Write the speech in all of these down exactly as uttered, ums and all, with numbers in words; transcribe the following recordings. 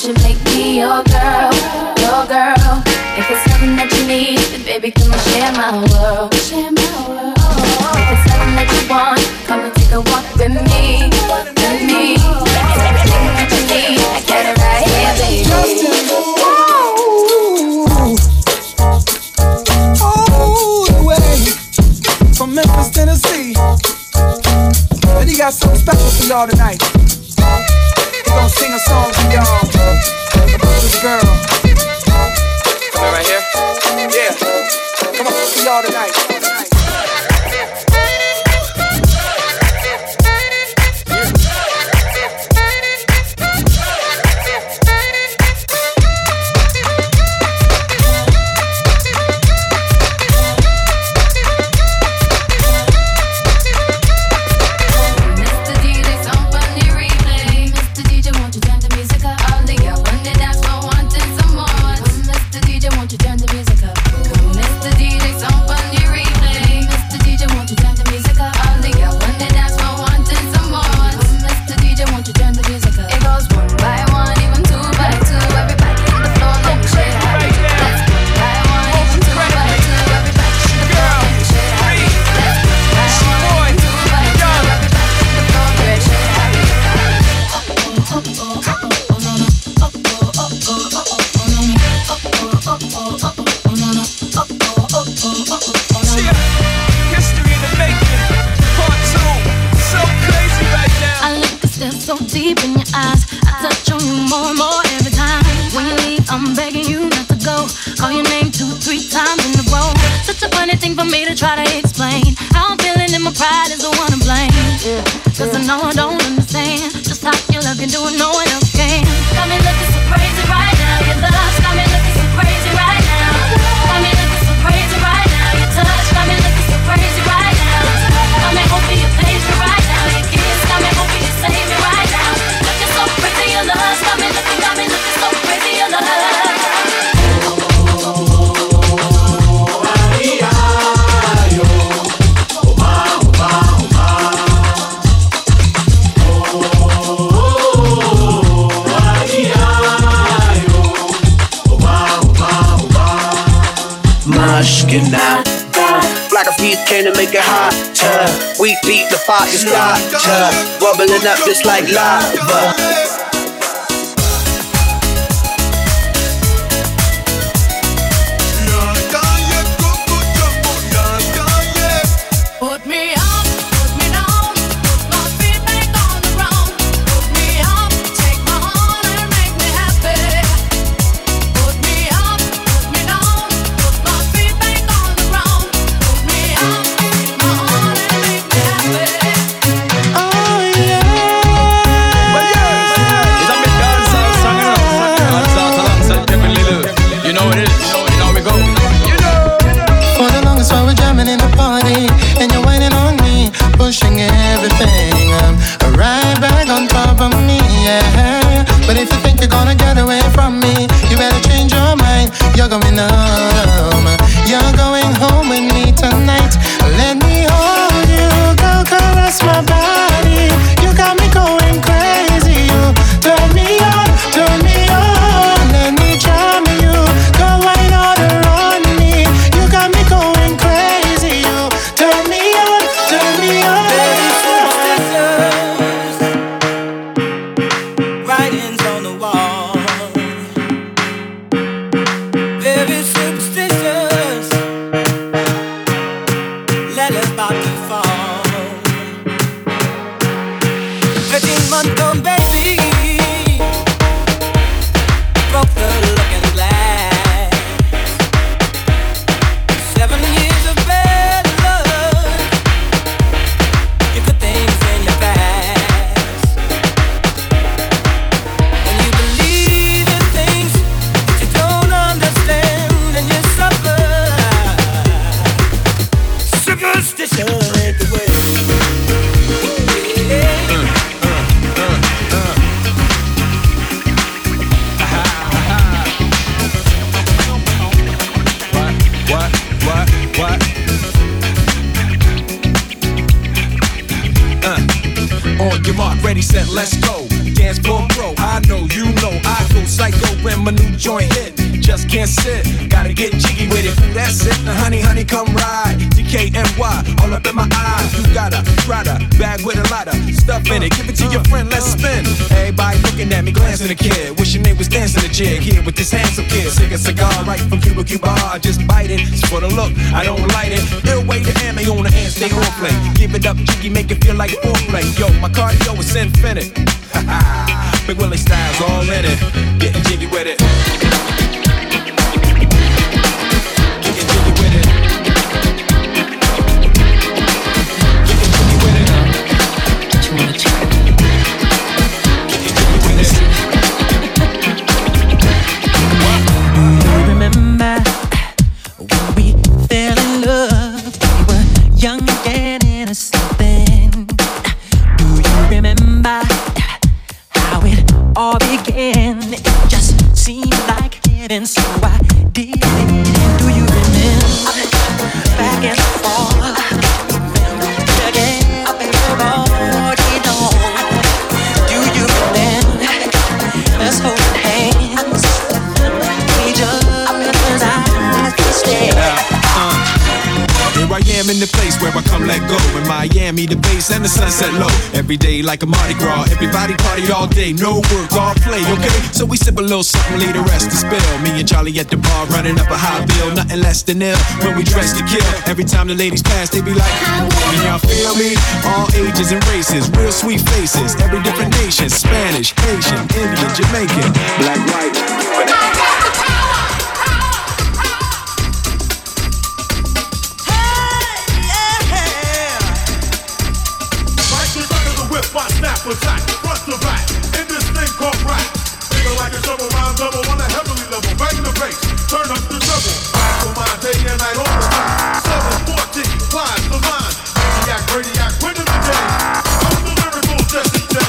should make me your girl, your girl. If it's something that you need, then baby, come and share my world, share my world. If it's something that you want, come and take a walk with me, with me. It's everything that you need, I got it right here, baby. All the way from Memphis, Tennessee, and he got something special for y'all tonight. He gonna sing a song for y'all about this girl. Come right here, yeah. Come on, for y'all tonight. We beat the fire starter, bubbling up just like lava. On your mark, ready, set, let's go. dance floor pro. I know, you know, I go psycho when my new joint hit. Just can't sit, gotta get jiggy with it. That's it, now honey, honey, come ride. D K N Y, all up in my eyes. You got a Prada bag with a lot of stuff in it. Give it to your friend, let's spin. Everybody looking at me, glancing a kid. Wishing they was dancing a jig here with this handsome kid. Sick a cigar right from Cuba Cuba. I just bite it, it's for the look, I don't light it. Ill way to ammo on the hand, stay on play. Give it up, jiggy, make it feel like foreplay. Yo, my cardio is infinite. Big Willie style's all in it. Getting jiggy with it. Getting jiggy with it. Getting jiggy with it. What you wanna try? Getting jiggy with it. Do you remember when we fell in love? We were young and innocent then. Do you remember how it all began? It just seemed like heaven, so I did it. Do you remember back and forth again? Lord, you know. Do you remember us holding hands? We just eyes we stare. Here I am in the place where I come let go. In Miami, the bass and the sunset low. Every day like a Mardi Gras. Everybody party all day, no work, all play, okay? So we sip a little something, leave the rest to spill. Me and Charlie at the bar running up a high bill. Nothing less than ill when we dress to kill. Every time the ladies pass, they be like, can y'all feel me? All ages and races, real sweet faces. Every different nation, Spanish, Haitian, Indian, Jamaican, black, white, Cuban. My snap attack, front to back, in this thing called rap. Feel like a shovel, rhyme double on a heavenly level. Bang the bass, turn up the treble. For my day and night all the time. seven fourteen, flies the line. Maniac, radiac, winning the day. I'm the lyrical Jesse J.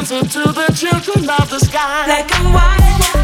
answer to the children of the sky. Black and white.